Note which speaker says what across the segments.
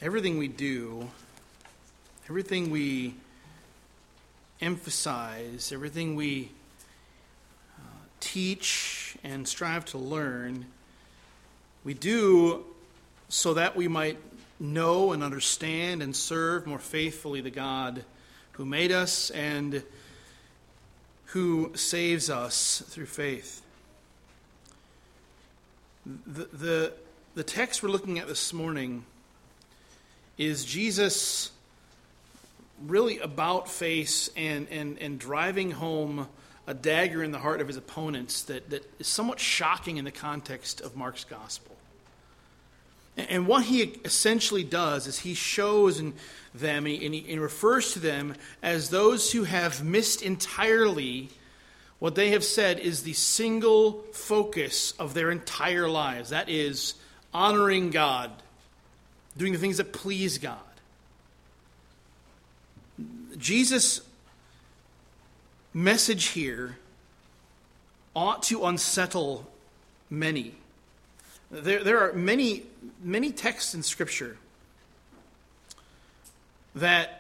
Speaker 1: everything we do, everything we emphasize, everything we teach and strive to learn, we do so that we might know and understand and serve more faithfully the God who made us and who saves us through faith. The text we're looking at this morning is Jesus really about face and driving home a dagger in the heart of his opponents that is somewhat shocking in the context of Mark's gospel. And what he essentially does is he shows them and he refers to them as those who have missed entirely what they have said is the single focus of their entire lives. That is honoring God, doing the things that please God. Jesus' message here ought to unsettle many. There are many texts in Scripture that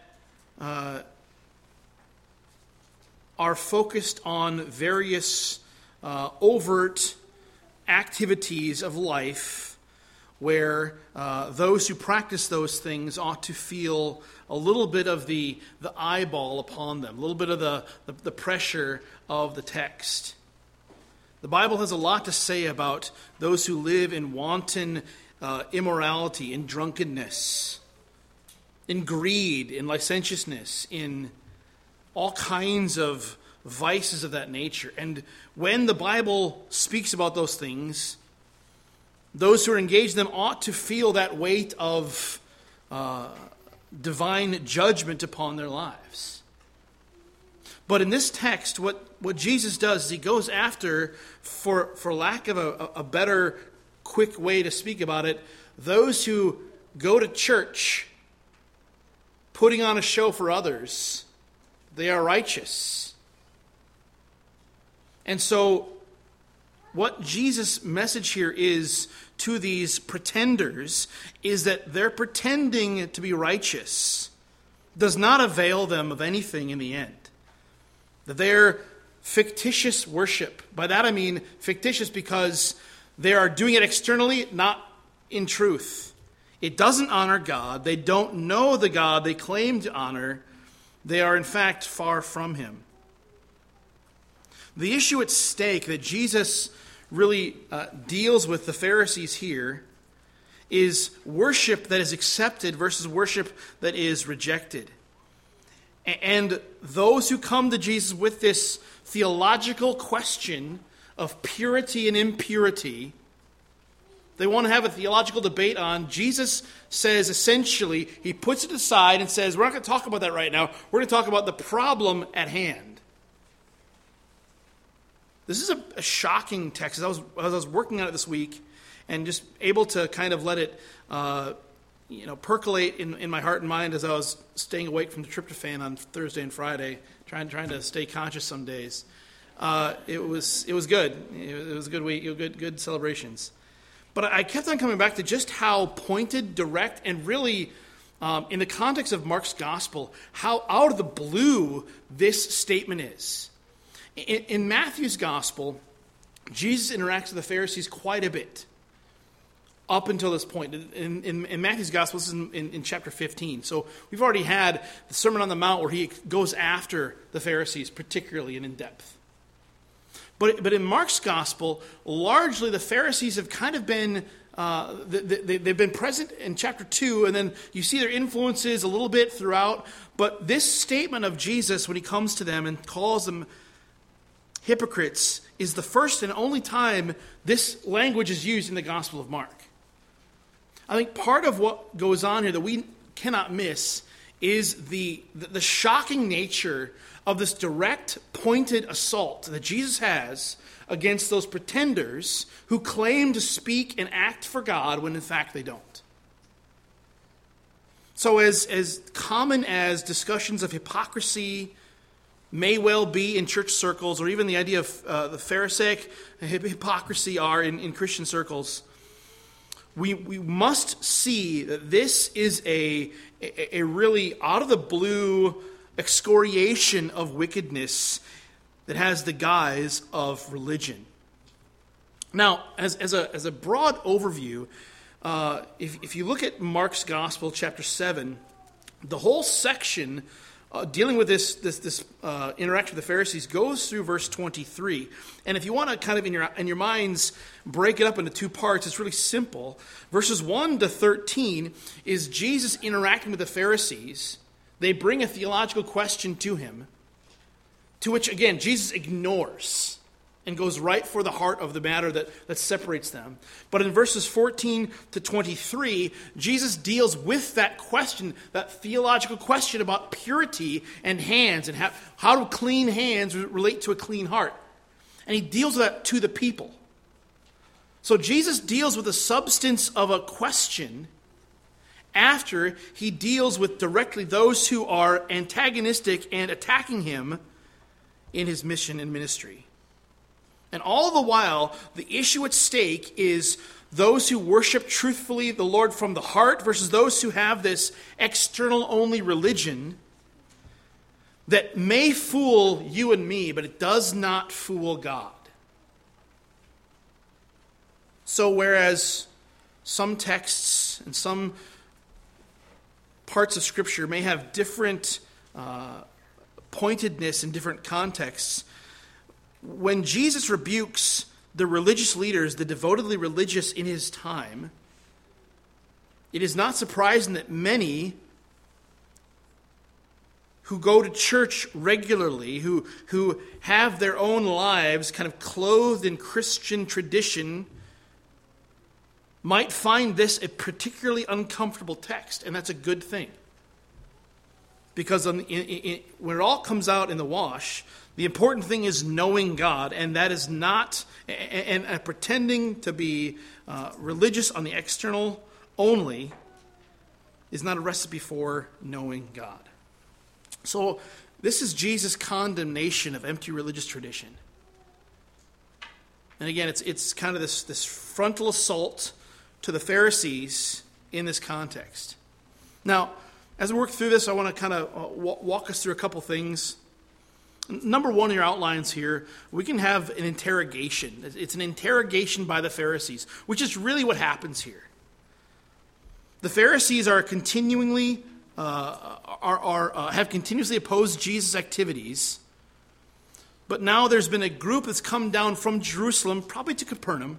Speaker 1: are focused on various overt activities of life where those who practice those things ought to feel a little bit of the eyeball upon them, a little bit of the pressure of the text. The Bible has a lot to say about those who live in wanton immorality, in drunkenness, in greed, in licentiousness, in all kinds of vices of that nature. And when the Bible speaks about those things, those who are engaged in them ought to feel that weight of divine judgment upon their lives. But in this text, what Jesus does is he goes after, for lack of a better, quick way to speak about it, those who go to church putting on a show for others. They are righteous. And so what Jesus' message here is to these pretenders is that their pretending to be righteous does not avail them of anything in the end. That their fictitious worship, by that I mean fictitious because they are doing it externally, not in truth. It doesn't honor God. They don't know the God they claim to honor. They are in fact far from him. The issue at stake that Jesus really deals with the Pharisees here is worship that is accepted versus worship that is rejected. And those who come to Jesus with this theological question of purity and impurity, they want to have a theological debate on. Jesus says essentially, he puts it aside and says, we're not going to talk about that right now. We're going to talk about the problem at hand. This is a shocking text. As I was working on it this week and just able to kind of let it percolate in my heart and mind as I was staying awake from the tryptophan on Thursday and Friday, trying to stay conscious some days. It was good. It was a good week, good celebrations. But I kept on coming back to just how pointed, direct, and really, in the context of Mark's gospel, how out of the blue this statement is. In Matthew's gospel, Jesus interacts with the Pharisees quite a bit up until this point. In Matthew's gospel, this is in chapter 15. So we've already had the Sermon on the Mount where he goes after the Pharisees, particularly and in depth. But in Mark's gospel, largely the Pharisees have kind of been, they've been present in chapter 2, and then you see their influences a little bit throughout. But this statement of Jesus, when he comes to them and calls them hypocrites, is the first and only time this language is used in the Gospel of Mark. I think part of what goes on here that we cannot miss is the shocking nature of this direct, pointed assault that Jesus has against those pretenders who claim to speak and act for God when in fact they don't. So as common as discussions of hypocrisy may well be in church circles, or even the idea of the Pharisaic hypocrisy are in Christian circles, we must see that this is a really out-of-the-blue excoriation of wickedness that has the guise of religion. Now, as a broad overview, if you look at Mark's Gospel, chapter 7, the whole section dealing with this interaction with the Pharisees goes through verse 23. And if you want to kind of in your minds break it up into two parts, it's really simple. Verses 1 to 13 is Jesus interacting with the Pharisees. They bring a theological question to him, to which, again, Jesus ignores and goes right for the heart of the matter that separates them. But in verses 14 to 23, Jesus deals with that question, that theological question about purity and hands, and how do clean hands relate to a clean heart. And he deals with that to the people. So Jesus deals with the substance of a question after he deals with directly those who are antagonistic and attacking him in his mission and ministry. And all the while, the issue at stake is those who worship truthfully the Lord from the heart versus those who have this external-only religion that may fool you and me, but it does not fool God. So whereas some texts and some parts of Scripture may have different pointedness in different contexts, when Jesus rebukes the religious leaders, the devotedly religious in his time, it is not surprising that many who go to church regularly, who have their own lives kind of clothed in Christian tradition, might find this a particularly uncomfortable text, and that's a good thing. Because when it all comes out in the wash, the important thing is knowing God, and that is not, and pretending to be religious on the external only is not a recipe for knowing God. So this is Jesus' condemnation of empty religious tradition. And again, it's kind of this frontal assault to the Pharisees in this context. Now, as we work through this, I want to kind of walk us through a couple things. Number one in your outlines here, we can have an interrogation. It's an interrogation by the Pharisees, which is really what happens here. The Pharisees are continually have continuously opposed Jesus' activities, but now there's been a group that's come down from Jerusalem, probably to Capernaum,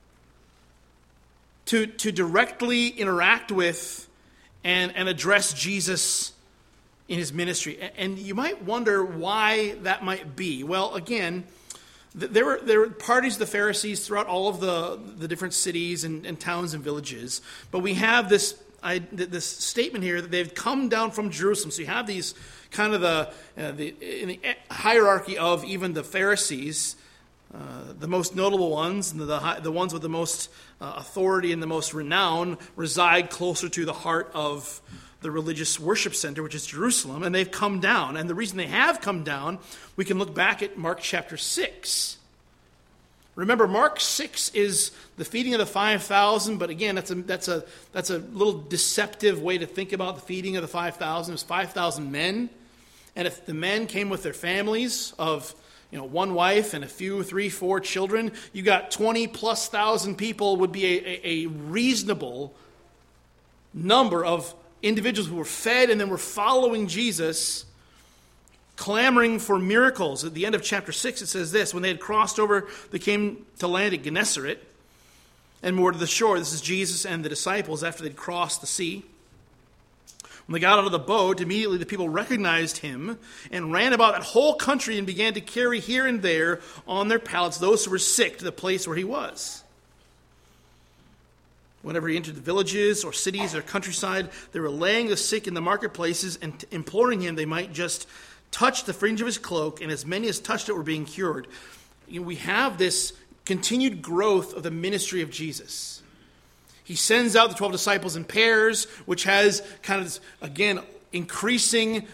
Speaker 1: to directly interact with and address Jesus in his ministry. And you might wonder why that might be. Well, again, there were parties of the Pharisees throughout all of the different cities and towns and villages. But we have this statement here that they've come down from Jerusalem. So you have these kind of in the hierarchy of even the Pharisees, the most notable ones, and the ones with the most authority and the most renown reside closer to the heart of the religious worship center, which is Jerusalem, and they've come down. And the reason they have come down, we can look back at Mark chapter 6. Remember, Mark 6 is the feeding of the 5,000, but again, that's a little deceptive way to think about the feeding of the 5,000. It was 5,000 men, and if the men came with their families of one wife and a few, 3, 4 children, you got 20,000+ people would be a reasonable number of individuals who were fed and then were following Jesus, clamoring for miracles. At the end of chapter 6, it says this: when they had crossed over, they came to land at Gennesaret and moored to the shore. This is Jesus and the disciples after they'd crossed the sea. When they got out of the boat, immediately the people recognized him and ran about that whole country and began to carry here and there on their pallets those who were sick to the place where he was. Whenever he entered the villages or cities or countryside, they were laying the sick in the marketplaces and imploring him they might just touch the fringe of his cloak, and as many as touched it were being cured. We have this continued growth of the ministry of Jesus. He sends out the 12 disciples in pairs, which has kind of this, again, increasing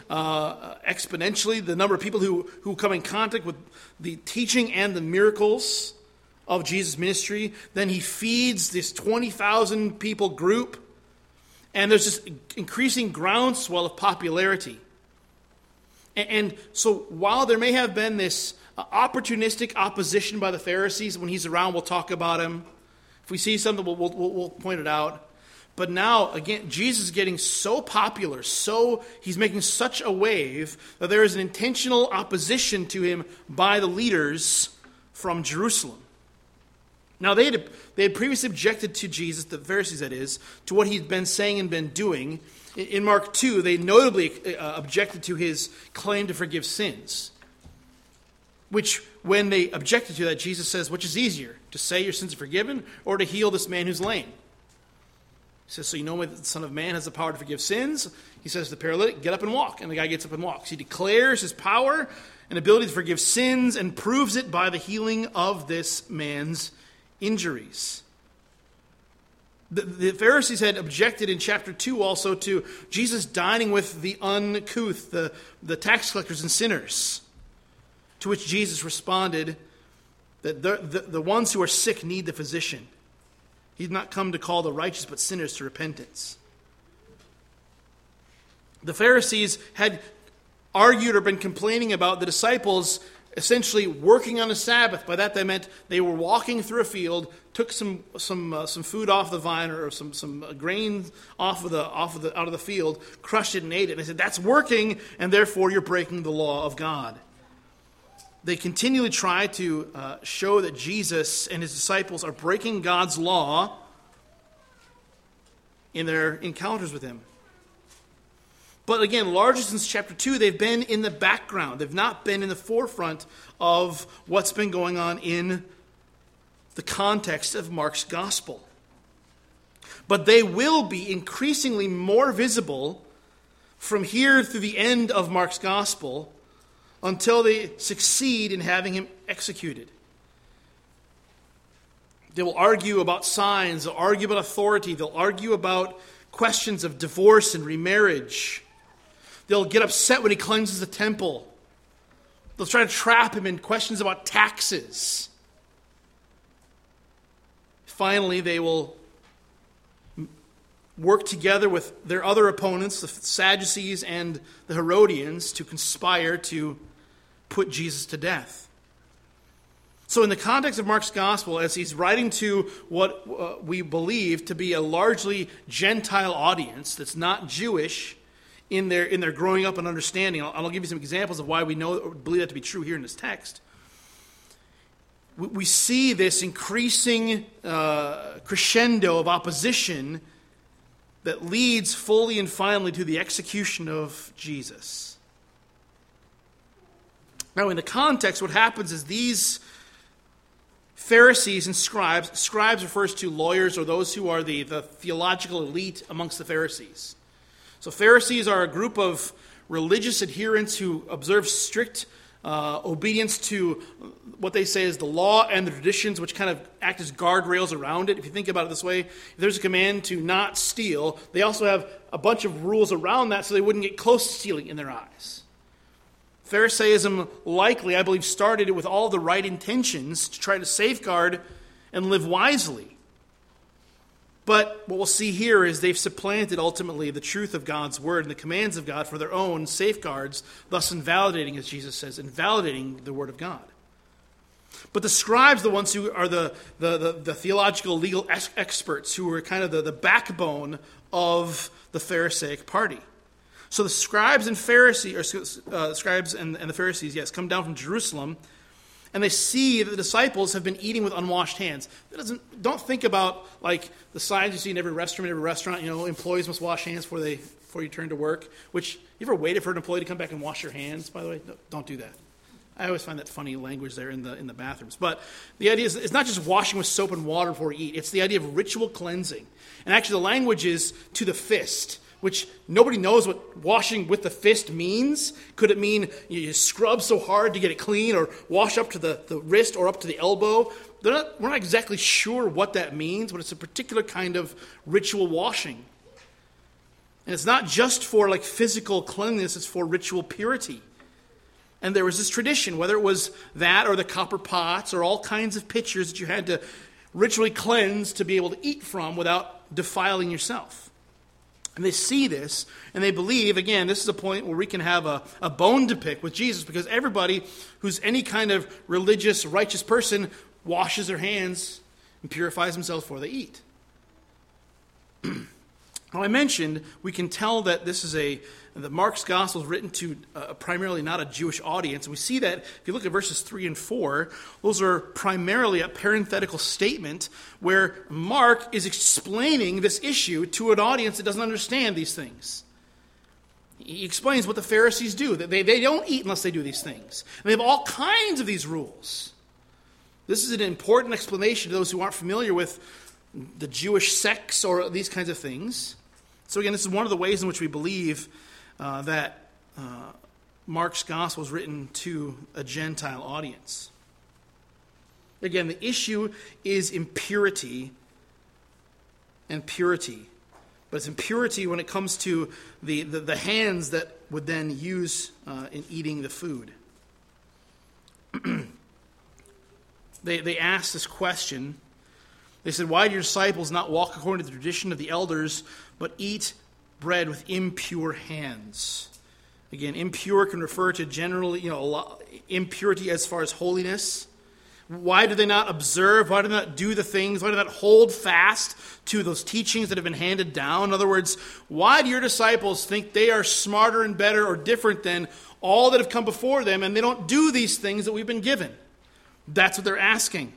Speaker 1: exponentially the number of people who come in contact with the teaching and the miracles of Jesus' ministry. Then he feeds this 20,000 people group. And there's this increasing groundswell of popularity. And so while there may have been this opportunistic opposition by the Pharisees, when he's around, we'll talk about him. If we see something, we'll point it out. But now, again, Jesus is getting so popular, he's making such a wave that there is an intentional opposition to him by the leaders from Jerusalem. Now, they had previously objected to Jesus, the Pharisees that is, to what he'd been saying and been doing. In Mark 2, they notably objected to his claim to forgive sins. Which, when they objected to that, Jesus says, which is easier, to say your sins are forgiven or to heal this man who's lame? He says, so you know that the Son of Man has the power to forgive sins? He says to the paralytic, get up and walk. And the guy gets up and walks. He declares his power and ability to forgive sins and proves it by the healing of this man's injuries. The Pharisees had objected in chapter 2 also to Jesus dining with the uncouth, the tax collectors and sinners. To which Jesus responded that the ones who are sick need the physician. He's not come to call the righteous but sinners to repentance. The Pharisees had argued or been complaining about the disciples essentially working on a Sabbath. By that they meant they were walking through a field, took some food off the vine or some grain out of the field, crushed it and ate it. And they said that's working, and therefore you're breaking the law of God. They continually try to show that Jesus and his disciples are breaking God's law in their encounters with him. But again, largely since chapter 2, they've been in the background. They've not been in the forefront of what's been going on in the context of Mark's gospel. But they will be increasingly more visible from here through the end of Mark's gospel until they succeed in having him executed. They will argue about signs, they'll argue about authority, they'll argue about questions of divorce and remarriage. They'll get upset when he cleanses the temple. They'll try to trap him in questions about taxes. Finally, they will work together with their other opponents, the Sadducees and the Herodians, to conspire to put Jesus to death. So in the context of Mark's gospel, as he's writing to what we believe to be a largely Gentile audience that's not Jewish in their growing up and understanding, I'll give you some examples of why we believe that to be true here in this text. We see this increasing crescendo of opposition that leads fully and finally to the execution of Jesus. Now, in the context, what happens is these Pharisees and scribes refers to lawyers or those who are the theological elite amongst the Pharisees. So Pharisees are a group of religious adherents who observe strict obedience to what they say is the law and the traditions, which kind of act as guardrails around it. If you think about it this way, if there's a command to not steal, they also have a bunch of rules around that so they wouldn't get close to stealing in their eyes. Pharisaism likely, I believe, started with all the right intentions to try to safeguard and live wisely. But what we'll see here is they've supplanted ultimately the truth of God's word and the commands of God for their own safeguards, thus invalidating, as Jesus says, invalidating the word of God. But the scribes, the ones who are the theological legal experts, who are kind of the backbone of the Pharisaic party. So the scribes and Pharisees, scribes and the Pharisees, come down from Jerusalem, and they see that the disciples have been eating with unwashed hands. Don't think about like the signs you see in every restaurant. Employees must wash hands before you turn to work. Which, you ever waited for an employee to come back and wash your hands? By the way, no, don't do that. I always find that funny language there in the bathrooms. But the idea is it's not just washing with soap and water before you eat. It's the idea of ritual cleansing. And actually, the language is to the fist, which nobody knows what washing with the fist means. Could it mean you scrub so hard to get it clean, or wash up to the wrist or up to the elbow? We're not exactly sure what that means, but it's a particular kind of ritual washing. And it's not just for like physical cleanliness, it's for ritual purity. And there was this tradition, whether it was that or the copper pots or all kinds of pitchers that you had to ritually cleanse to be able to eat from without defiling yourself. And they see this, and they believe, again, this is a point where we can have a bone to pick with Jesus, because everybody who's any kind of religious, righteous person washes their hands and purifies themselves before they eat. Now, I mentioned we can tell that this is that Mark's gospel is written to primarily not a Jewish audience. And we see that if you look at verses 3 and 4, those are primarily a parenthetical statement where Mark is explaining this issue to an audience that doesn't understand these things. He explains what the Pharisees do, that they don't eat unless they do these things. And they have all kinds of these rules. This is an important explanation to those who aren't familiar with the Jewish sects or these kinds of things. So again, this is one of the ways in which we believe that Mark's gospel is written to a Gentile audience. Again, the issue is impurity and purity. But it's impurity when it comes to the hands that would then use in eating the food. They asked this question. They said, "Why do your disciples not walk according to the tradition of the elders, but eat bread with impure hands?" Again, impure can refer to generally, impurity as far as holiness. Why do they not observe? Why do they not do the things? Why do they not hold fast to those teachings that have been handed down? In other words, why do your disciples think they are smarter and better or different than all that have come before them, and they don't do these things that we've been given? That's what they're asking.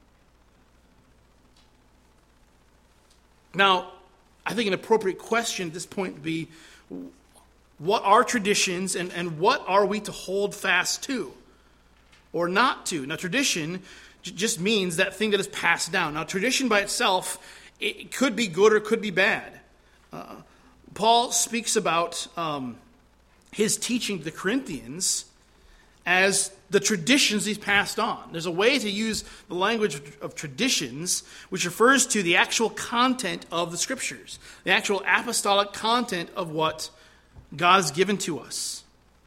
Speaker 1: Now, I think an appropriate question at this point would be, what are traditions and what are we to hold fast to or not to? Now, tradition just means that thing that is passed down. Now, tradition by itself, it could be good or it could be bad. Paul speaks about his teaching to the Corinthians as the traditions he's passed on. There's a way to use the language of traditions, which refers to the actual content of the Scriptures, the actual apostolic content of what God has given to us.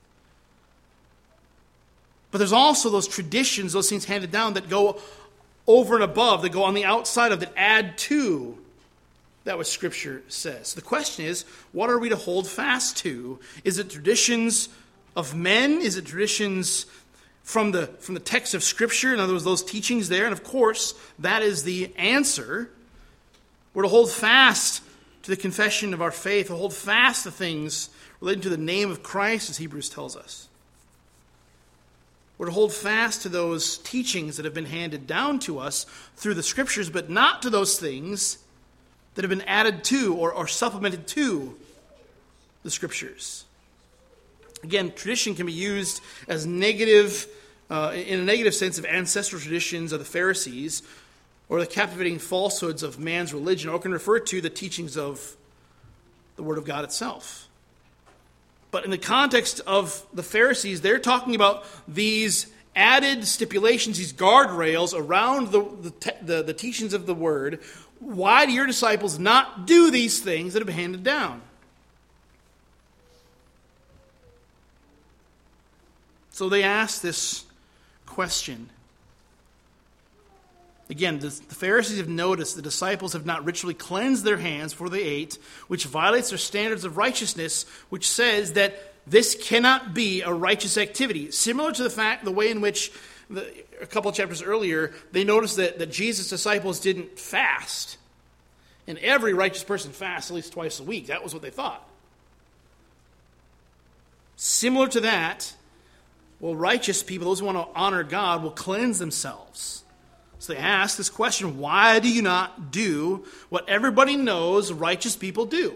Speaker 1: But there's also those traditions, those things handed down that go over and above, that go on the outside of, that add to that what Scripture says. So the question is, what are we to hold fast to? Is it traditions of men? Is it traditions from the text of Scripture? In other words, those teachings there. And of course, that is the answer. We're to hold fast to the confession of our faith, to hold fast to things relating to the name of Christ, as Hebrews tells us. We're to hold fast to those teachings that have been handed down to us through the Scriptures, but not to those things that have been added to or supplemented to the Scriptures. Again, tradition can be used as negative, in a negative sense, of ancestral traditions of the Pharisees or the captivating falsehoods of man's religion, or it can refer to the teachings of the Word of God itself. But in the context of the Pharisees, they're talking about these added stipulations, these guardrails around the teachings of the Word. Why do your disciples not do these things that have been handed down? So they ask this question. Again, the Pharisees have noticed the disciples have not ritually cleansed their hands before they ate, which violates their standards of righteousness, which says that this cannot be a righteous activity. Similar to the way in which, a couple of chapters earlier, they noticed that Jesus' disciples didn't fast. And every righteous person fasts at least twice a week. That was what they thought. Similar to that, righteous people, those who want to honor God, will cleanse themselves. So they ask this question, why do you not do what everybody knows righteous people do?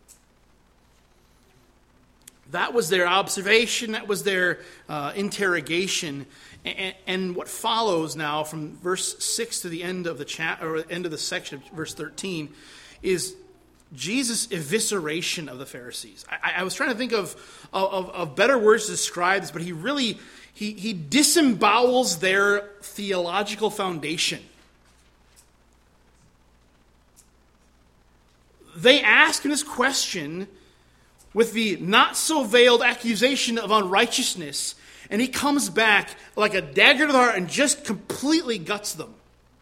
Speaker 1: That was their observation. That was their interrogation. And what follows now from verse 6 to the end of the end of the section of verse 13 is Jesus' evisceration of the Pharisees. I was trying to think of better words to describe this, but he really he disembowels their theological foundation. They ask him this question with the not-so-veiled accusation of unrighteousness, And he comes back like a dagger to the heart and just completely guts them.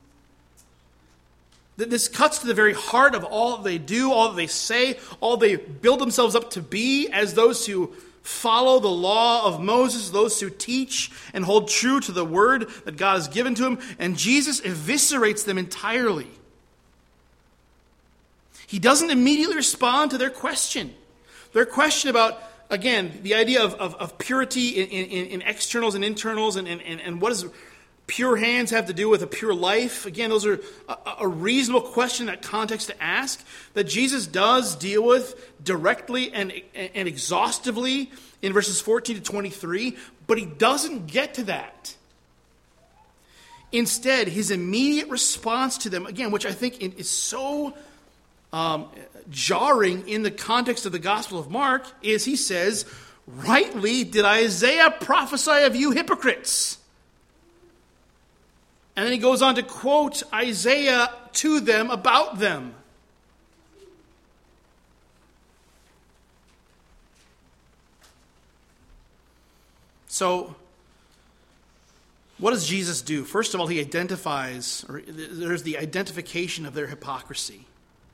Speaker 1: This cuts to the very heart of all that they do, all that they say, all they build themselves up to be as those who follow the law of Moses, those who teach and hold true to the word that God has given to him. And Jesus eviscerates them entirely. He doesn't immediately respond to their question. Their question about, again, the idea of purity in externals and internals, and what does pure hands have to do with a pure life? Again, those are a reasonable question in that context to ask, that Jesus does deal with directly and exhaustively in verses 14 to 23, but he doesn't get to that. Instead, his immediate response to them, again, which I think is so jarring in the context of the Gospel of Mark, is he says, "Rightly did Isaiah prophesy of you hypocrites." And then he goes on to quote Isaiah to them about them. So, what does Jesus do? First of all, he identifies, or there's the identification of their hypocrisy.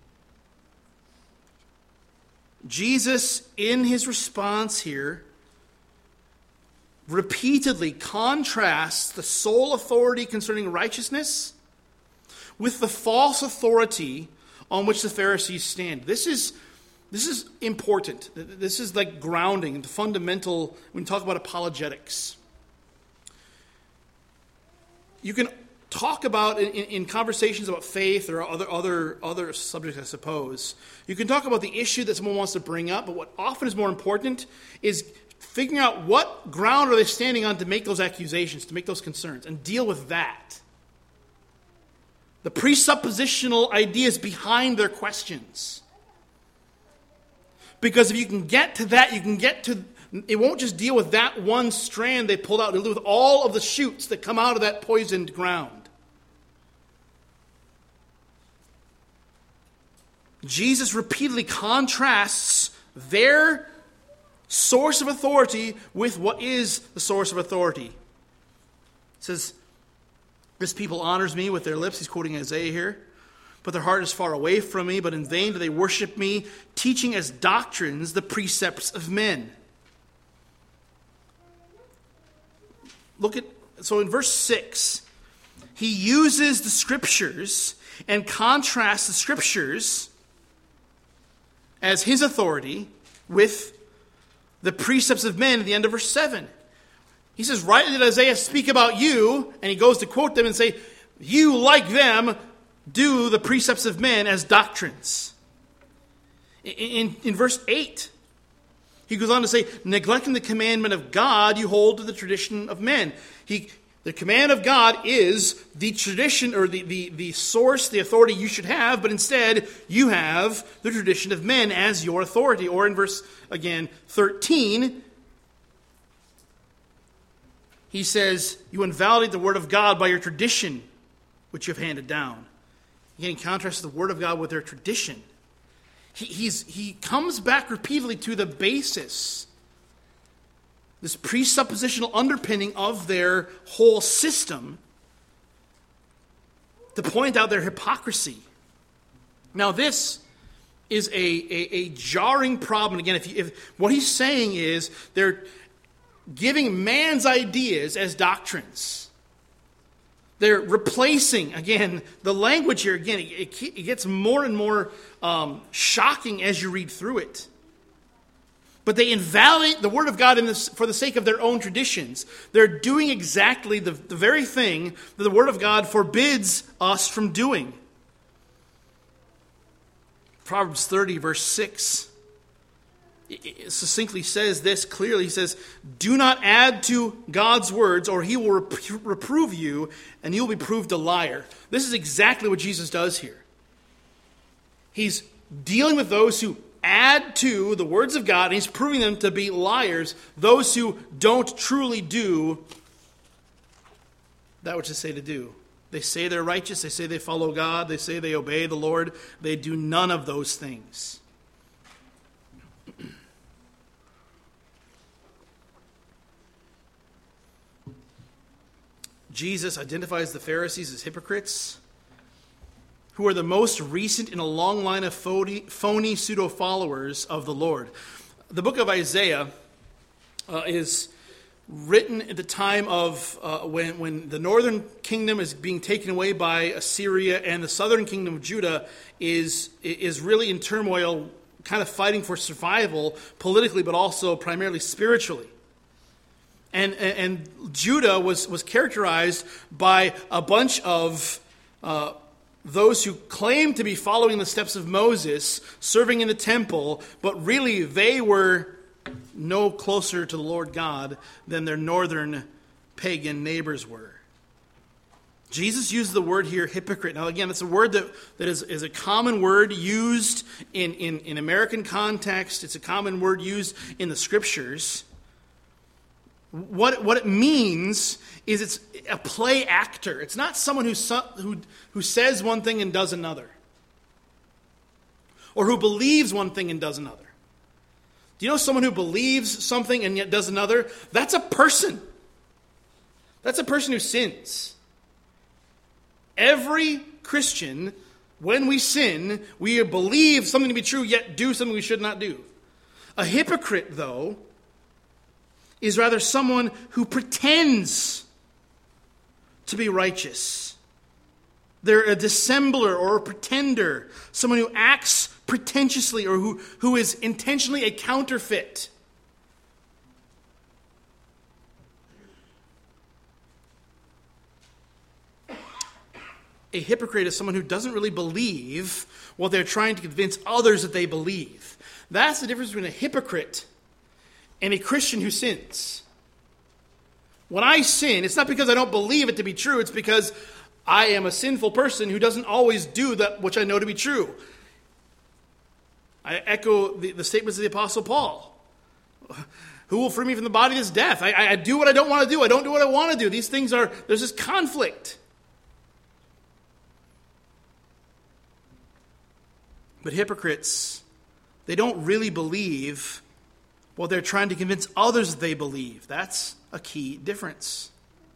Speaker 1: Jesus, in his response here, repeatedly contrasts the sole authority concerning righteousness with the false authority on which the Pharisees stand. This is important. This is like grounding, the fundamental, when you talk about apologetics. You can talk about, in conversations about faith or other subjects, I suppose, you can talk about the issue that someone wants to bring up, but what often is more important is figuring out what ground are they standing on to make those accusations, to make those concerns, and deal with that. The presuppositional ideas behind their questions. Because if you can get to that, you can get to, it won't just deal with that one strand they pulled out, it'll deal with all of the shoots that come out of that poisoned ground. Jesus repeatedly contrasts their source of authority with what is the source of authority. It says, "This people honors me with their lips," he's quoting Isaiah here, "but their heart is far away from me, but in vain do they worship me, teaching as doctrines the precepts of men." So in verse 6, he uses the scriptures and contrasts the scriptures as his authority with the precepts of men at the end of verse 7. He says, "Rightly did Isaiah speak about you," and he goes to quote them and say, "You, like them, do the precepts of men as doctrines." In verse 8, he goes on to say, "Neglecting the commandment of God, you hold to the tradition of men." The command of God is the tradition, or the source, the authority you should have, but instead you have the tradition of men as your authority. Or in verse, again, 13, he says, "You invalidate the word of God by your tradition, which you have handed down." Again, he contrasts the word of God with their tradition. He comes back repeatedly to the basis, this presuppositional underpinning of their whole system, to point out their hypocrisy. Now, this is a jarring problem. Again, if what he's saying is they're giving man's ideas as doctrines. They're replacing, again, the language here, again, it gets more and more shocking as you read through it. But they invalidate the word of God for the sake of their own traditions. They're doing exactly the very thing that the word of God forbids us from doing. Proverbs 30, verse 6, it succinctly says this clearly. He says, "Do not add to God's words, or he will reprove you, and you will be proved a liar." This is exactly what Jesus does here. He's dealing with those who add to the words of God, and he's proving them to be liars, those who don't truly do that which they say to do. They say they're righteous, they say they follow God, they say they obey the Lord. They do none of those things. Jesus identifies the Pharisees as hypocrites, who are the most recent in a long line of phony pseudo-followers of the Lord. The book of Isaiah is written at the time of when the northern kingdom is being taken away by Assyria, and the southern kingdom of Judah is really in turmoil, kind of fighting for survival politically, but also primarily spiritually. And Judah was characterized by a bunch of those who claimed to be following the steps of Moses, serving in the temple, but really they were no closer to the Lord God than their northern pagan neighbors were. Jesus used the word here, hypocrite. Now again, it's a word that is a common word used in American context. It's a common word used in the Scriptures. What it means is it's a play actor. It's not someone who says one thing and does another, or who believes one thing and does another. Do you know someone who believes something and yet does another? That's a person. That's a person who sins. Every Christian, when we sin, we believe something to be true, yet do something we should not do. A hypocrite, though, is rather someone who pretends to be righteous. They're a dissembler or a pretender, someone who acts pretentiously or who is intentionally a counterfeit. A hypocrite is someone who doesn't really believe what they're trying to convince others that they believe. That's the difference between a hypocrite and a Christian who sins. When I sin, it's not because I don't believe it to be true. It's because I am a sinful person who doesn't always do that which I know to be true. I echo the statements of the Apostle Paul. Who will free me from the body of this death? I do what I don't want to do. I don't do what I want to do. These things there's this conflict. But hypocrites, they don't really believe what they're trying to convince others that they believe. That's a key difference.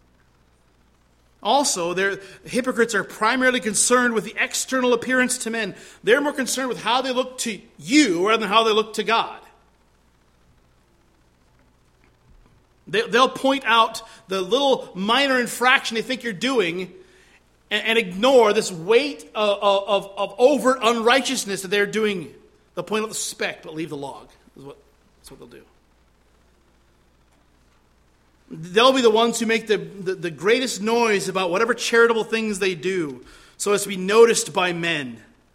Speaker 1: Also, hypocrites are primarily concerned with the external appearance to men. They're more concerned with how they look to you rather than how they look to God. They'll point out the little minor infraction they think you're doing and ignore this weight of overt unrighteousness that they're doing. They'll point out the speck but leave the log. That's what they'll do. They'll be the ones who make the greatest noise about whatever charitable things they do so as to be noticed by men.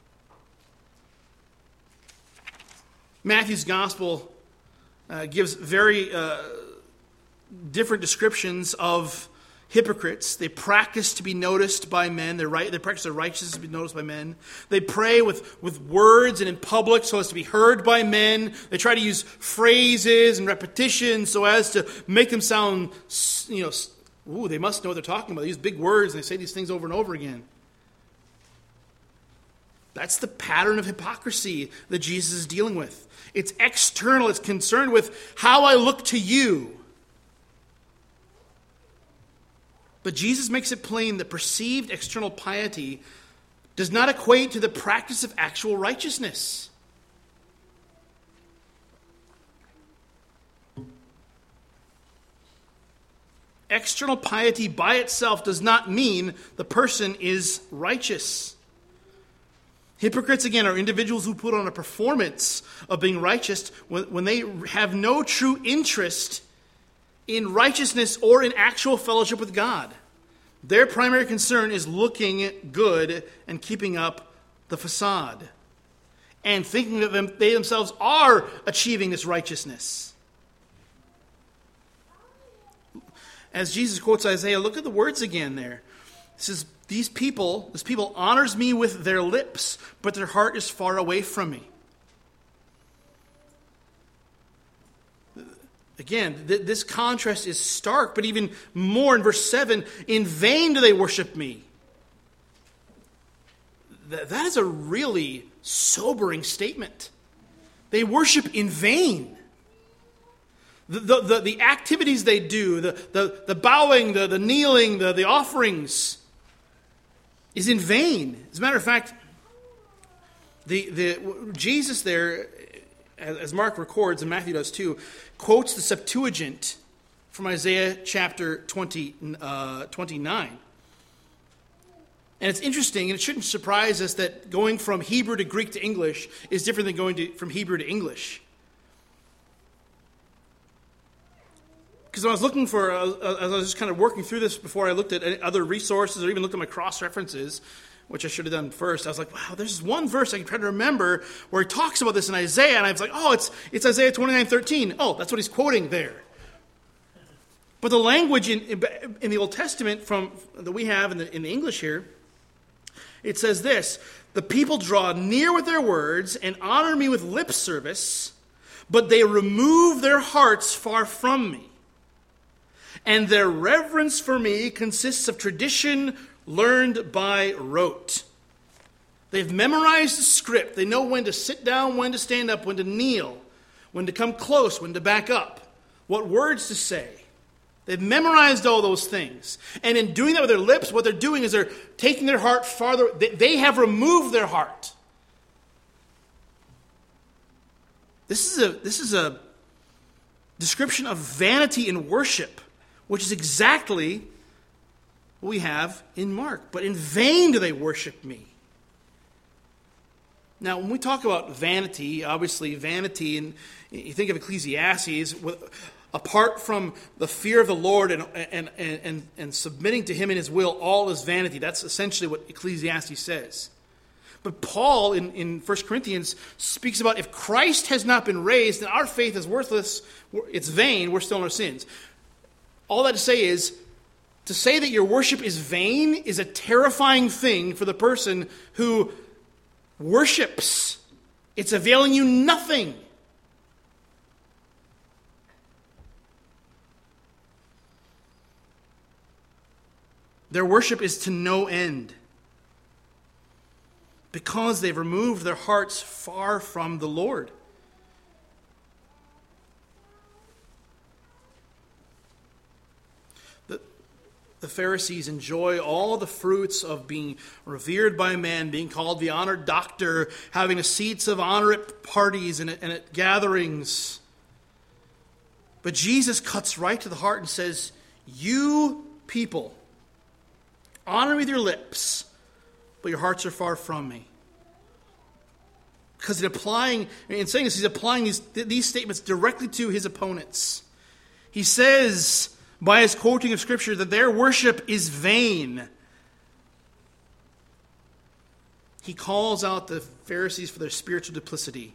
Speaker 1: Matthew's gospel gives very different descriptions of hypocrites. They practice to be noticed by men. They practice their righteousness to be noticed by men. They pray with words and in public so as to be heard by men. They try to use phrases and repetitions so as to make them sound, they must know what they're talking about. They use big words and they say these things over and over again. That's the pattern of hypocrisy that Jesus is dealing with. It's external. It's concerned with how I look to you. But Jesus makes it plain that perceived external piety does not equate to the practice of actual righteousness. External piety by itself does not mean the person is righteous. Hypocrites, again, are individuals who put on a performance of being righteous when they have no true interest in righteousness or in actual fellowship with God. Their primary concern is looking good and keeping up the facade and thinking that they themselves are achieving this righteousness. As Jesus quotes Isaiah, look at the words again there. It says, this people honors me with their lips, but their heart is far away from me. Again, this contrast is stark, but even more in verse 7, in vain do they worship me. That is a really sobering statement. They worship in vain. The activities they do, the bowing, the kneeling, the offerings, is in vain. As a matter of fact, Jesus there, as Mark records, and Matthew does too, quotes the Septuagint from Isaiah chapter 29. And it's interesting, and it shouldn't surprise us that going from Hebrew to Greek to English is different than going from Hebrew to English. Because when I was looking for, as I was just kind of working through this before I looked at other resources or even looked at my cross-references, which I should have done first, I was like, wow, there's one verse I can try to remember where he talks about this in Isaiah, and I was like, oh, it's Isaiah 29:13. Oh, that's what he's quoting there. But the language in the Old Testament that we have in the English here, it says this: the people draw near with their words and honor me with lip service, but they remove their hearts far from me. And their reverence for me consists of tradition learned by rote. They've memorized the script. They know when to sit down, when to stand up, when to kneel, when to come close, when to back up, what words to say. They've memorized all those things. And in doing that with their lips, what they're doing is they're taking their heart farther. They have removed their heart. This is a description of vanity in worship, which is exactly what we have in Mark. But in vain do they worship me. Now, when we talk about vanity, obviously vanity, and you think of Ecclesiastes, apart from the fear of the Lord and submitting to Him in His will, all is vanity. That's essentially what Ecclesiastes says. But Paul in 1 Corinthians speaks about if Christ has not been raised, then our faith is worthless, it's vain, we're still in our sins. All that to say that your worship is vain is a terrifying thing for the person who worships. It's availing you nothing. Their worship is to no end because they've removed their hearts far from the Lord. The Pharisees enjoy all the fruits of being revered by men, being called the honored doctor, having seats of honor at parties and at gatherings. But Jesus cuts right to the heart and says, you people honor me with your lips, but your hearts are far from me. Because in saying this, he's applying these statements directly to his opponents. He says, by his quoting of Scripture, that their worship is vain. He calls out the Pharisees for their spiritual duplicity.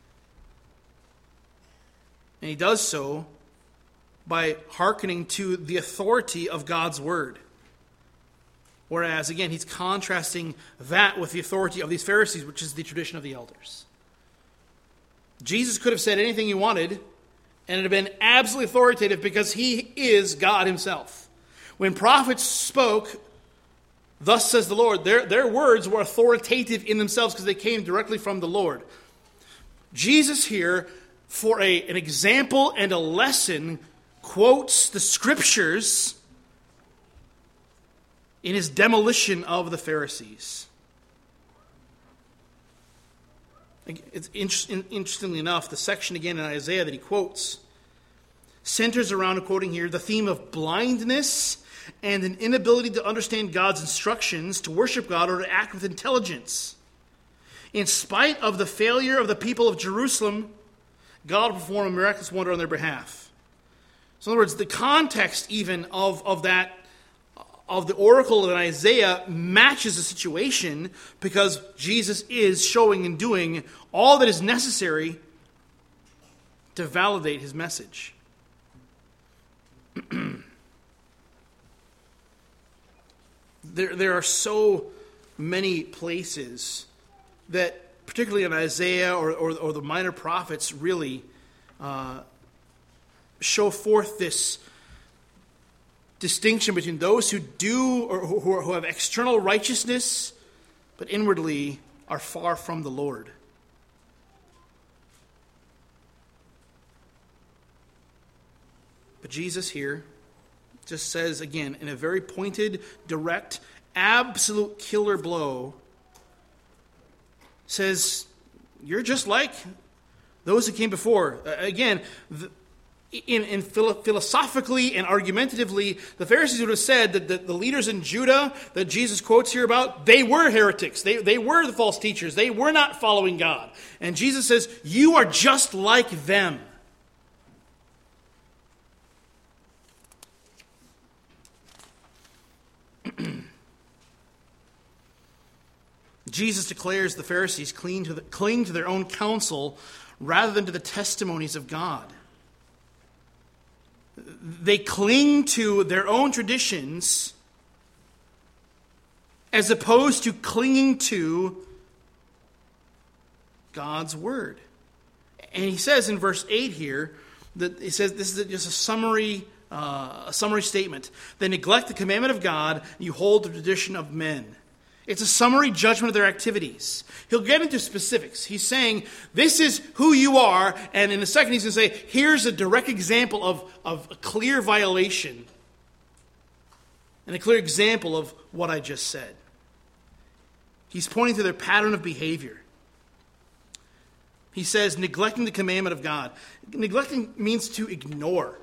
Speaker 1: And he does so by hearkening to the authority of God's Word. Whereas, again, he's contrasting that with the authority of these Pharisees, which is the tradition of the elders. Jesus could have said anything he wanted, and it would have been absolutely authoritative because he is God himself. When prophets spoke, thus says the Lord, their words were authoritative in themselves because they came directly from the Lord. Jesus here, for an example and a lesson, quotes the Scriptures in his demolition of the Pharisees. It's interestingly enough, the section again in Isaiah that he quotes centers around, quoting here, the theme of blindness and an inability to understand God's instructions, to worship God, or to act with intelligence. In spite of the failure of the people of Jerusalem, God will perform a miraculous wonder on their behalf. So in other words, the context even of the oracle in Isaiah matches the situation because Jesus is showing and doing all that is necessary to validate his message. There are so many places that, particularly in Isaiah or the minor prophets, really show forth this distinction between those who do or who have external righteousness, but inwardly are far from the Lord. But Jesus here just says, again, in a very pointed, direct, absolute killer blow, says, you're just like those who came before. Again, philosophically and argumentatively, the Pharisees would have said that the leaders in Judah that Jesus quotes here about, they were heretics. They were the false teachers. They were not following God. And Jesus says, you are just like them. Jesus declares the Pharisees cling to their own counsel rather than to the testimonies of God. They cling to their own traditions as opposed to clinging to God's word. And he says in verse 8 here, that he says this is just a summary statement. They neglect the commandment of God, and you hold the tradition of men. It's a summary judgment of their activities. He'll get into specifics. He's saying, this is who you are, and in a second he's going to say, here's a direct example of a clear violation and a clear example of what I just said. He's pointing to their pattern of behavior. He says, neglecting the commandment of God. Neglecting means to ignore.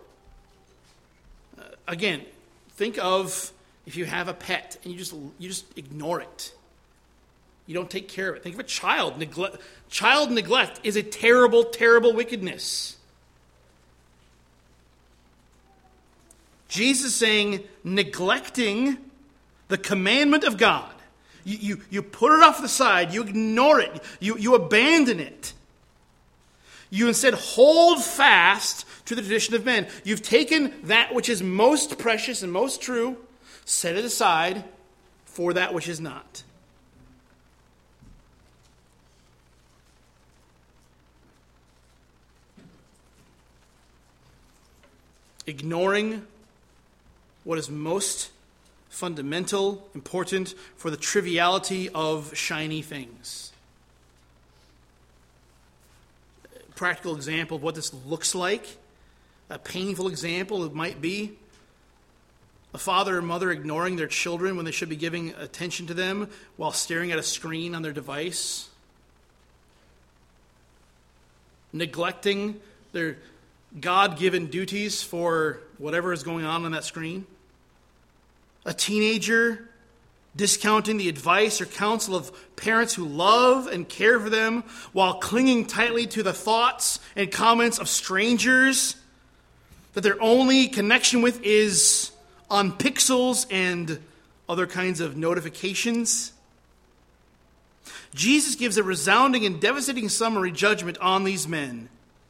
Speaker 1: Again, think of if you have a pet and you just ignore it. You don't take care of it. Think of a child. Child neglect is a terrible, terrible wickedness. Jesus is saying, neglecting the commandment of God. You put it off to the side. You ignore it. You abandon it. You instead hold fast to the tradition of men. You've taken that which is most precious and most true, set it aside for that which is not. Ignoring what is most fundamental, important for the triviality of shiny things. A practical example of what this looks like, a painful example it might be, a father or mother ignoring their children when they should be giving attention to them while staring at a screen on their device. Neglecting their God-given duties for whatever is going on that screen. A teenager discounting the advice or counsel of parents who love and care for them while clinging tightly to the thoughts and comments of strangers that their only connection with is on pixels and other kinds of notifications. Jesus gives a resounding and devastating summary judgment on these men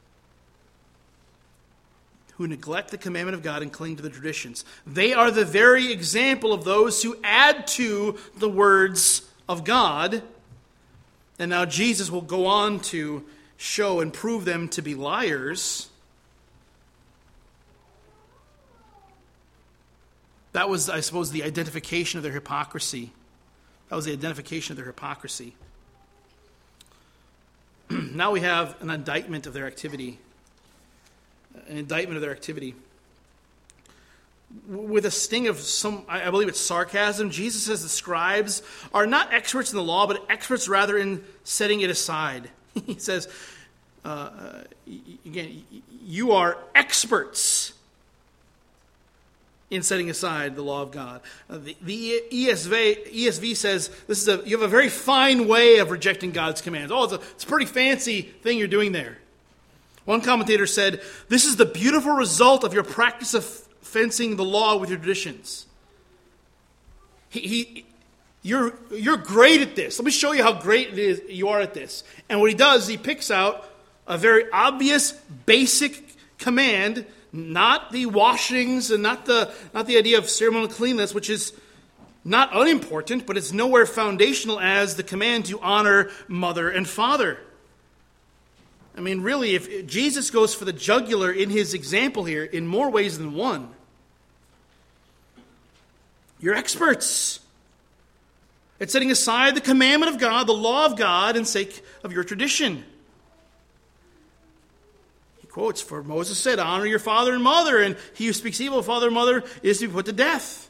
Speaker 1: who neglect the commandment of God and cling to the traditions. They are the very example of those who add to the words of God. And now Jesus will go on to show and prove them to be liars. That was, I suppose, the identification of their hypocrisy. That was the identification of their hypocrisy. Now we have an indictment of their activity. An indictment of their activity. With a sting of some, I believe it's sarcasm, Jesus says the scribes are not experts in the law, but experts rather in setting it aside. He says, again, you are experts in setting aside the law of God. The ESV says you have a very fine way of rejecting God's commands. Oh, it's a pretty fancy thing you're doing there. One commentator said, this is the beautiful result of your practice of fencing the law with your traditions. You're great at this. Let me show you how great it is you are at this. And what he does, he picks out a very obvious, basic command, not the washings and not the idea of ceremonial cleanliness, which is not unimportant, but it's nowhere foundational as the command to honor mother and father. I mean, really, if Jesus goes for the jugular in his example here in more ways than one, you're experts at setting aside the commandment of God, the law of God, in sake of your tradition. quotes, "For Moses said, honor your father and mother, and he who speaks evil of father and mother is to be put to death."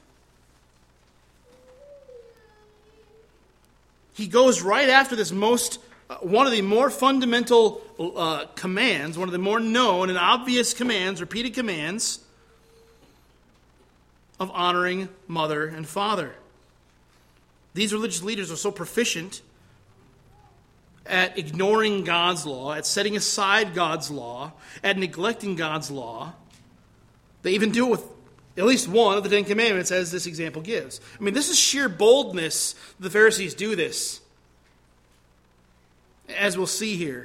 Speaker 1: He goes right after this one of the more fundamental commands, one of the more known and obvious commands, repeated commands, of honoring mother and father. These religious leaders are so proficient at ignoring God's law, at setting aside God's law, at neglecting God's law. They even do it with at least one of the 10 Commandments, as this example gives. I mean, this is sheer boldness. The Pharisees do this, as we'll see here.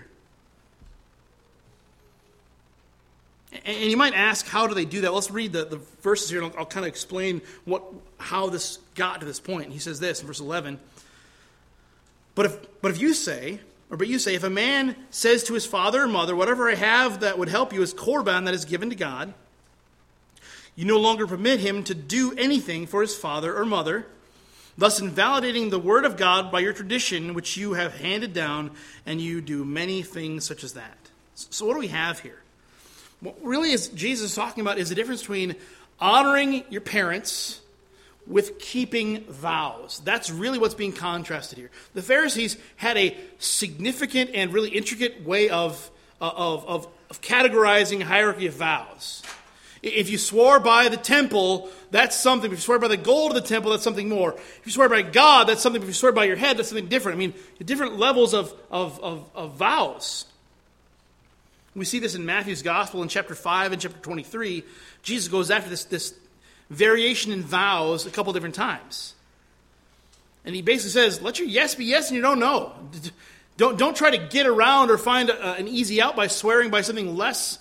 Speaker 1: And you might ask, how do they do that? Let's read the verses here, and I'll kind of explain how this got to this point. He says this in verse 11. But you say, if a man says to his father or mother, whatever I have that would help you is korban that is given to God, you no longer permit him to do anything for his father or mother, thus invalidating the word of God by your tradition, which you have handed down, and you do many things such as that. So what do we have here? What really is Jesus talking about is the difference between honoring your parents with keeping vows. That's really what's being contrasted here. The Pharisees had a significant and really intricate way of categorizing a hierarchy of vows. If you swore by the temple, that's something. If you swear by the gold of the temple, that's something more. If you swear by God, that's something. If you swear by your head, that's something different. I mean, different levels of vows. We see this in Matthew's Gospel in chapter 5 and chapter 23. Jesus goes after this variation in vows a couple different times. And he basically says, let your yes be yes and your no. Don't try to get around or find an easy out by swearing by something less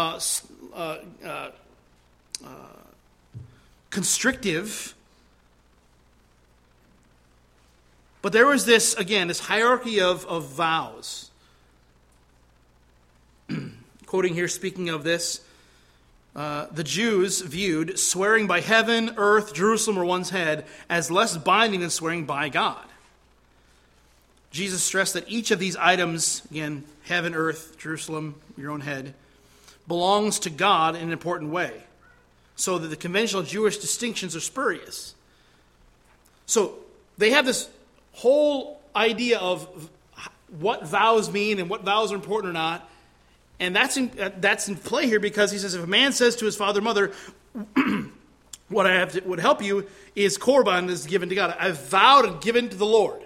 Speaker 1: constrictive. But there was this hierarchy of vows. Quoting here, speaking of this, the Jews viewed swearing by heaven, earth, Jerusalem, or one's head as less binding than swearing by God. Jesus stressed that each of these items, again, heaven, earth, Jerusalem, your own head, belongs to God in an important way, so that the conventional Jewish distinctions are spurious. So they have this whole idea of what vows mean and what vows are important or not. And that's in play here, because he says, if a man says to his father or mother, what I have would help you is korban is given to God. I've vowed and given to the Lord.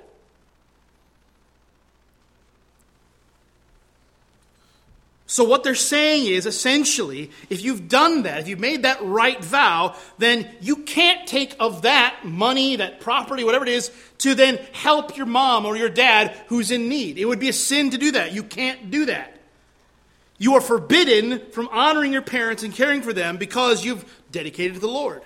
Speaker 1: So what they're saying is, essentially, if you've done that, if you've made that right vow, then you can't take of that money, that property, whatever it is, to then help your mom or your dad who's in need. It would be a sin to do that. You can't do that. You are forbidden from honoring your parents and caring for them because you've dedicated to the Lord.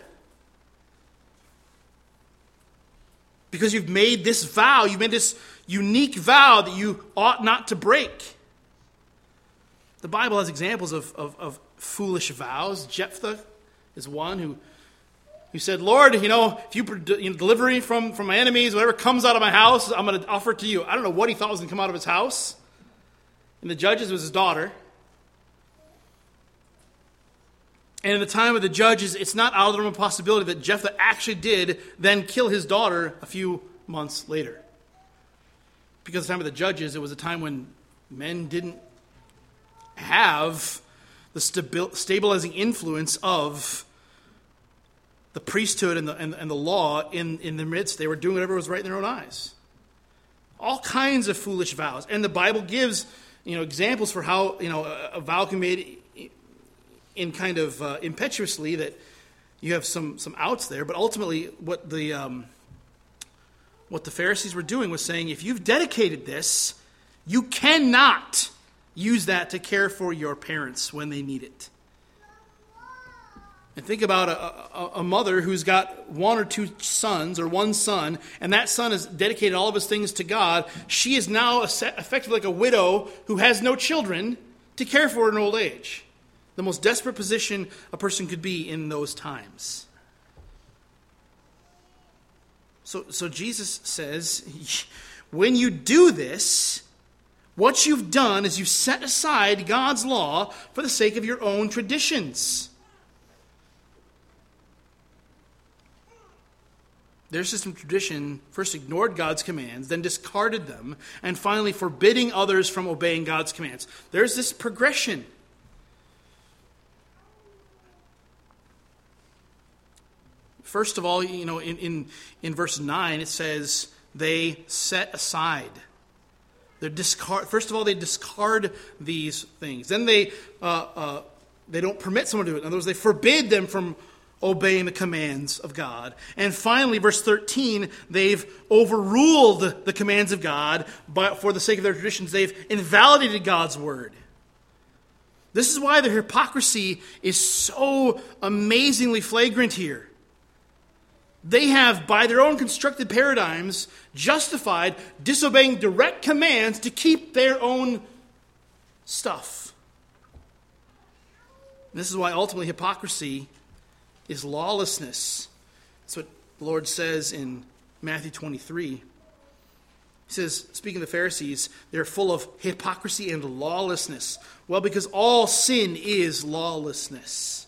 Speaker 1: Because you've made this vow, you've made this unique vow that you ought not to break. The Bible has examples of foolish vows. Jephthah is one who said, Lord, if you deliver me from my enemies, whatever comes out of my house, I'm going to offer it to you. I don't know what he thought was going to come out of his house. In the Judges, it was his daughter. And in the time of the Judges, it's not out of the realm of possibility that Jephthah actually did then kill his daughter a few months later. Because the time of the Judges, it was a time when men didn't have the stabilizing influence of the priesthood and the law in their midst. They were doing whatever was right in their own eyes. All kinds of foolish vows. And the Bible gives examples for how a vow can be made in kind of impetuously, that you have some outs there. But ultimately, what the Pharisees were doing was saying, if you've dedicated this, you cannot use that to care for your parents when they need it. And think about a mother who's got one or two sons, or one son, and that son has dedicated all of his things to God. She is now effectively like a widow who has no children to care for in old age. The most desperate position a person could be in those times. So Jesus says, when you do this, What you've done is you've set aside God's law for the sake of your own traditions. Their system of tradition first ignored God's commands, then discarded them, and finally forbidding others from obeying God's commands. There's this progression. First of all, in verse 9, it says they set aside. First of all, they discard these things. Then they don't permit someone to do it. In other words, they forbid them from obeying the commands of God. And finally, verse 13, they've overruled the commands of God, but for the sake of their traditions, they've invalidated God's word. This is why their hypocrisy is so amazingly flagrant here. They have, by their own constructed paradigms, justified disobeying direct commands to keep their own stuff. And this is why ultimately hypocrisy is lawlessness. That's what the Lord says in Matthew 23. He says, speaking of the Pharisees, they're full of hypocrisy and lawlessness. Well, because all sin is lawlessness.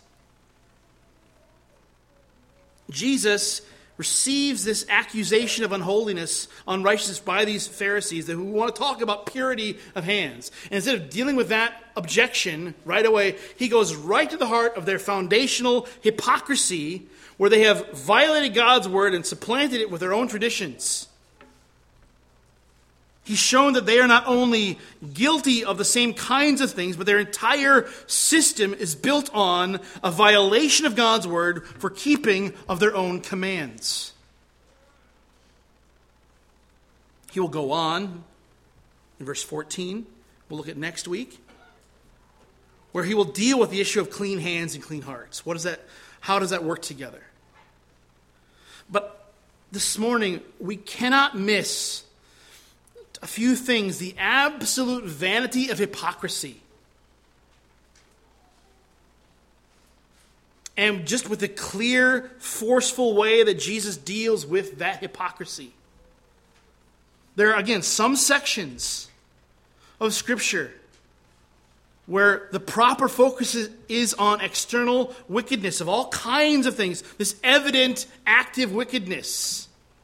Speaker 1: Jesus receives this accusation of unholiness, unrighteousness by these Pharisees who want to talk about purity of hands. And instead of dealing with that objection right away, he goes right to the heart of their foundational hypocrisy, where they have violated God's word and supplanted it with their own traditions. He's shown that they are not only guilty of the same kinds of things, but their entire system is built on a violation of God's word for keeping of their own commands. He will go on in verse 14, we'll look at next week, where he will deal with the issue of clean hands and clean hearts. How does that work together? But this morning, we cannot miss a few things. The absolute vanity of hypocrisy. And just with the clear, forceful way that Jesus deals with that hypocrisy. There are, again, some sections of Scripture where the proper focus is on external wickedness of all kinds of things. This evident, active wickedness.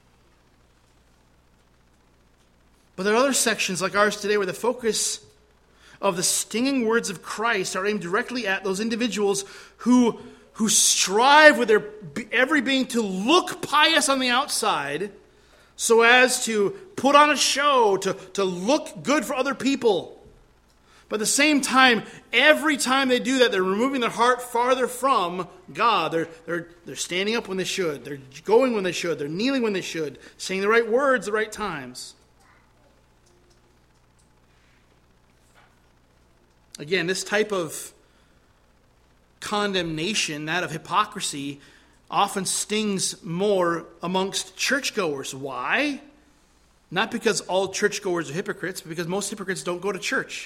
Speaker 1: But there are other sections like ours today where the focus of the stinging words of Christ are aimed directly at those individuals who strive with their every being to look pious on the outside so as to put on a show, to look good for other people. But at the same time, every time they do that, they're removing their heart farther from God. They're standing up when they should. They're going when they should. They're kneeling when they should. Saying the right words at the right times. Again, this type of condemnation, that of hypocrisy, often stings more amongst churchgoers. Why? Not because all churchgoers are hypocrites, but because most hypocrites don't go to church.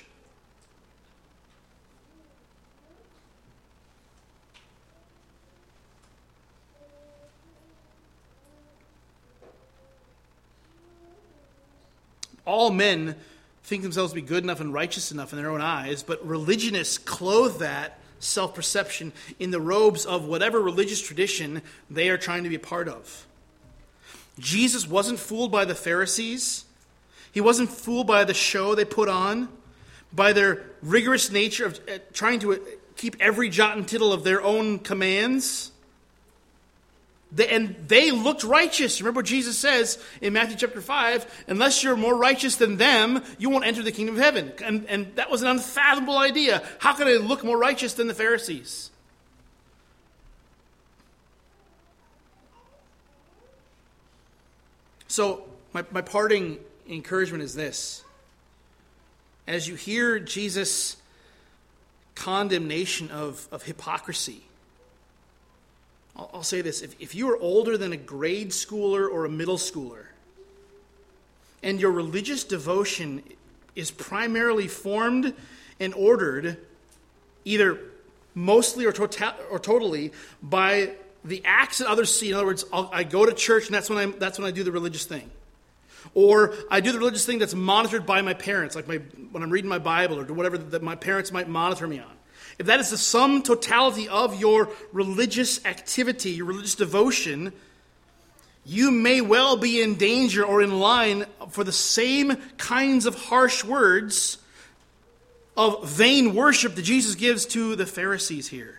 Speaker 1: All men think themselves to be good enough and righteous enough in their own eyes, but religionists clothe that self-perception in the robes of whatever religious tradition they are trying to be a part of. Jesus wasn't fooled by the Pharisees. He wasn't fooled by the show they put on, by their rigorous nature of trying to keep every jot and tittle of their own commands. They looked righteous. Remember what Jesus says in Matthew chapter 5, unless you're more righteous than them, you won't enter the kingdom of heaven. And that was an unfathomable idea. How could I look more righteous than the Pharisees? So my parting encouragement is this. As you hear Jesus' condemnation of hypocrisy, I'll say this. If you are older than a grade schooler or a middle schooler, and your religious devotion is primarily formed and ordered, either mostly or totally, by the acts that others see. In other words, I go to church and that's when I do the religious thing. Or I do the religious thing that's monitored by my parents, like when I'm reading my Bible or whatever that my parents might monitor me on. If that is the sum totality of your religious activity, your religious devotion, you may well be in danger or in line for the same kinds of harsh words of vain worship that Jesus gives to the Pharisees here.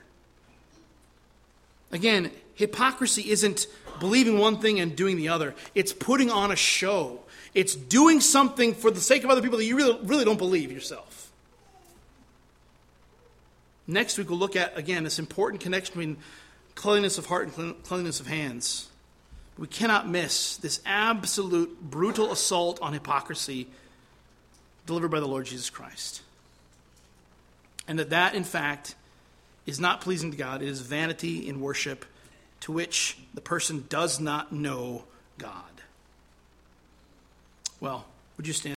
Speaker 1: Again, hypocrisy isn't believing one thing and doing the other. It's putting on a show. It's doing something for the sake of other people that you really don't believe yourself. Next week we'll look at, again, this important connection between cleanliness of heart and cleanliness of hands. We cannot miss this absolute brutal assault on hypocrisy delivered by the Lord Jesus Christ. And that, in fact, is not pleasing to God. It is vanity in worship to which the person does not know God. Well, would you stand?